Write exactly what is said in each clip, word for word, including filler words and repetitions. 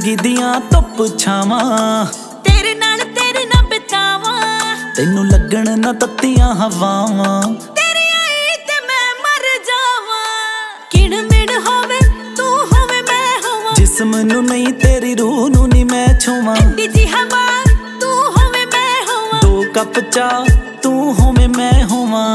ਜ਼ਿੰਦਗੀ ਦੀਆਂ ਧੁੱਪ ਛਾਵਾਂ तेरे नाल तेरे ना बितावा ਤੈਨੂੰ ਲੱਗਣ ਨਾ ਤੱਤੀਆਂ ਹਵਾਵਾਂ तेरी आई ते मैं मर जावा किण मिण होवे तू होवे मैं होवा जिस्म नू नहीं तेरी रूह नू नहीं मैं छुवां एडी जी हवा तू होवे मैं होवा दो कप चा तू होवे मैं होवां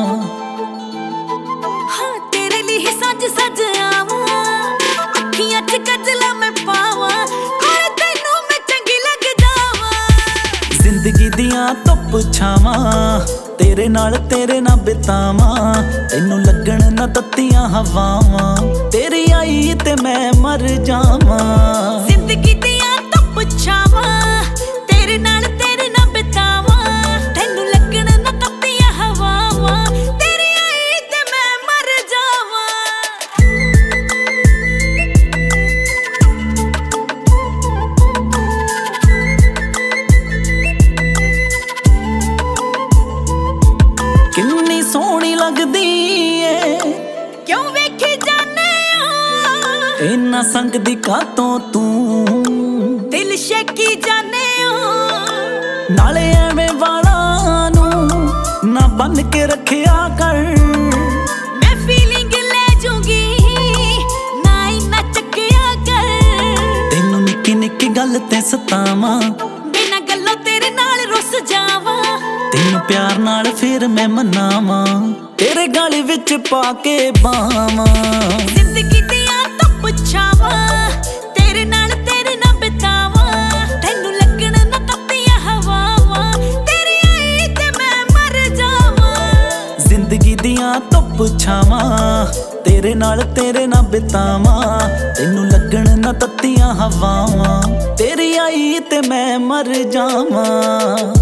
हाँ तेरे लिए सज सज आवा अखियां च गजला मैं पावा कोई तैनू मैं चंगी लग जावा ਜ਼ਿੰਦਗੀ ਦੀਆਂ ਧੁੱਪ ਛਾਵਾਂ ਤੇਰੇ ਨਾਲ ਤੇਰੇ ਨਾਲ ਬਿਤਾਵਾਂ ਤੈਨੂੰ ਲੱਗਣ ਨਾ ਤੱਤੀਆਂ ਹਵਾਵਾਂ ਤੇਰੀ ਆਈ ਤੇ ਮੈਂ ਮਰ ਜਾਵਾਂ ਜ਼ਿੰਦਗੀ ਦੀਆਂ ਧੁੱਪ ਛਾਵਾਂ ਤੇਰੇ ਨਾਲ ਤੇਰੇ ਨਾਲ ਬਿਤਾਵਾਂ ਤੈਨੂੰ ਲੱਗਣ ਨਾ ਤੱਤੀਆਂ ਹਵਾਵਾਂ ਤੇਰੀ ਆਈ ਤੇ ਮੈਂ ਮਰ ਜਾਵਾਂ ਕਿੰਨੀ ਸੋਹਣੀ ਲੱਗਦੀ ਏ ਕਿਉਂ ਵੇਖੀ ਜਾਨੇ ਆ ਇੰਨਾ ਸੰਗਦੀ ਕਾਤੋਂ ਤੂੰ ਦਿਲ ਸ਼ੇਕੀ ਜਾਨੇ ਆ ਨਾਲੇ ਐਵੇਂ ਵਾਲਾਂ ਨੂੰ ਨਾ ਬੰਨ ਕੇ ਰੱਖਿਆ ਕਰ ਮੈਂ ਫੀਲਿੰਗ ਲੈ ਜੂਗੀ ਨਾ ਇੰਨਾ ਚੱਕਿਆ ਕਰ ਤੈਨੂੰ ਨਿੱਕੀ ਨਿੱਕੀ ਗੱਲ ਤੇ ਸਤਾਵਾਂ ਬਿਨਾਂ ਗੱਲੋਂ ਤੇਰੇ ਨਾਲ ਰੁੱਸ ਜਾਵਾਂ ਤੈਨੂੰ ਪਿਆਰ ਨਾਲ ਫਿਰ ਮੈਂ ਮਨਾਵਾਂ ਤੇਰੇ ਗਲ ਵਿੱਚ ਪਾ ਕੇ ਬਾਵਾਂ ਜ਼ਿੰਦਗੀ ਦੀਆਂ ਧੁੱਪ ਛਾਵਾਂ ਤੇਰੇ ਨਾਲ ਤੇਰੇ ਨਾਲ ਬਿਤਾਵਾਂ ਤੈਨੂੰ ਲੱਗਣ ਨਾ ਤੱਤੀਆਂ ਹਵਾਵਾਂ ਤੇਰੀ ਆਈ ਤੇ ਮੈਂ ਮਰ ਜਾਵਾਂ ਜ਼ਿੰਦਗੀ ਦੀਆਂ ਧੁੱਪ ਛਾਵਾਂ ਤੇਰੇ ਨਾਲ ਤੇਰੇ ਨਾਲ ਬਿਤਾਵਾਂ ਤੈਨੂੰ ਲੱਗਣ ਨਾ ਤੱਤੀਆਂ ਹਵਾਵਾਂ ਤੇਰੀ ਆਈ ਤੇ ਮੈਂ ਮਰ ਜਾਵਾਂ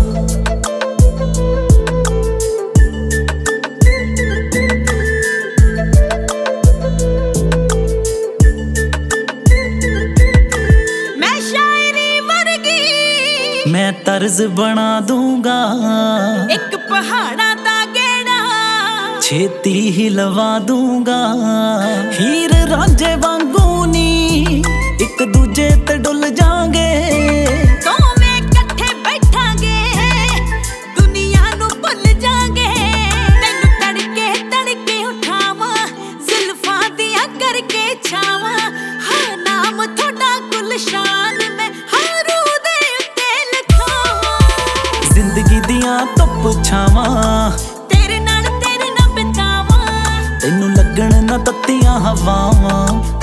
मैं तर्ज बना दूंगा एक पहाड़ा दा गेड़ा छेती ही लवा दूंगा हीर रांझे वांगू नी एक दूजे ते डुल जांगे दोवें इकट्ठे बैठांगे दुनिया नू भुल जांगे तैनू तड़के तड़के उठावां जुल्फां दियां करके छावां हाँ नाम थोड़ा गुलशान मैं हारू दे उत्ते लिखावां ਜ਼ਿੰਦਗੀ ਦੀਆਂ ਧੁੱਪ ਛਾਵਾਂ तेरे नाल तेरे नाल बितावां ਤੈਨੂੰ ਲੱਗਣ ਨਾ ਤੱਤੀਆਂ ਹਵਾਵਾਂ